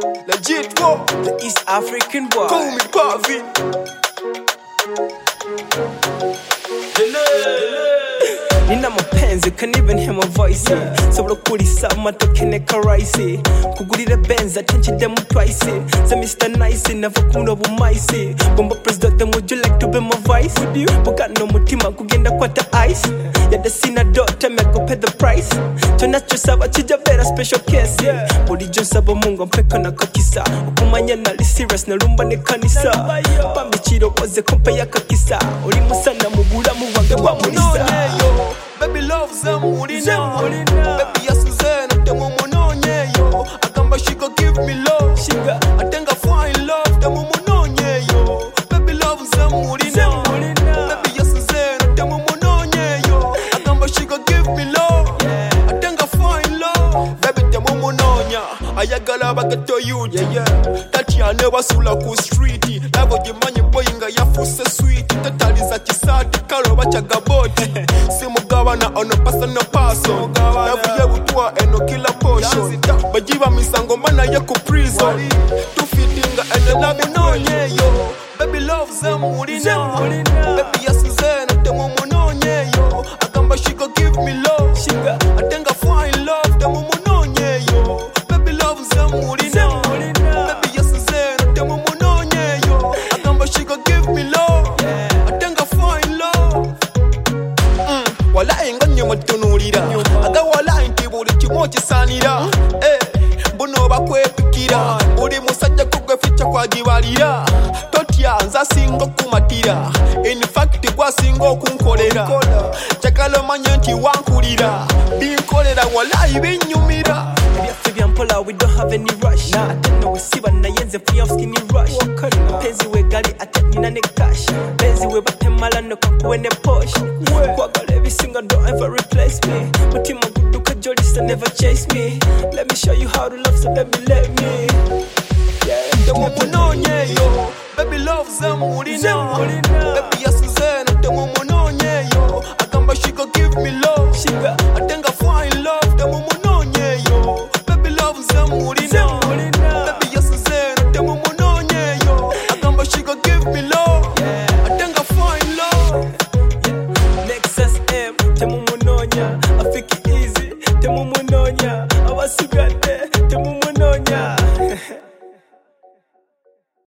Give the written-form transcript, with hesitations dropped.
Legit war. The East African boy. Call me Pavi. Nina mapenzi, can't even hear my voice. Sobra kulisa matokene karaisi. Kugurira benz, attention them twice. Say Mr. Nice, never kuno bumaisi. Bomba president, them would you like to be my vice? Would you? Buka no mutima kugenda kwata ice. Yada sina daughter, me go pay the price. Tuna chusaba chija vera special case. Body jonsaba mungo mpeka na kakisa. Ukumanya nali serious na rumba ne kanisa. Pambi chiro waze kompa ya kakisa. Uri musana mugura muwange wa munisa. Baby love zamurina. Baby ya Suzanne demo mononye yo. Akamba she go give me love. I think I fall in love demo mononye yo. Baby love zamurina. Baby ya Suzanne demo mononye yo. Akamba she go give me love. I think I fall in love. Baby demo mononya. Ayagala bageto you Tati never sula ku street. Lavo jimanyi boy nga yafuse sweet. Tataliza chisati kalo bachaga boti. Simugabana ono personal person. Lavo yebutua eno kila portion. Bajiba misango mana ye ku prison. Tu fitinga ene love nonye yo. Baby love zamurina. Baby ya Suzanne demo mononye yo. Akamba she go give me love. I think I fall in love demo mononye yo. Baby love zamurina. Baby ya Suzanne demo mononye yo. Akamba she go give me love. I think I fall in love. Wala inganye mutunulira. Aga wala inti buli kimo kisanira. Buno bakwepikira. Buli musajja kugwe ficha kwa gibalira. Totya nza singo kumatira. In fact kwa singo kunkolera. Chakalo manye nti wankulira. Binkolera wala ibinyumira. We don't have any rush. Nah, I don't know we see but na yenze free of skinny rush. Penzi we gali ateni na ne cash. Penzi we batemala no kakuwe ne posh. Kwa gale every single don't ever replace me. Mutima guduka jolly so never chase me. Let me show you how to love so let me. Demo mononye yo. Baby love zamurina. Baby ya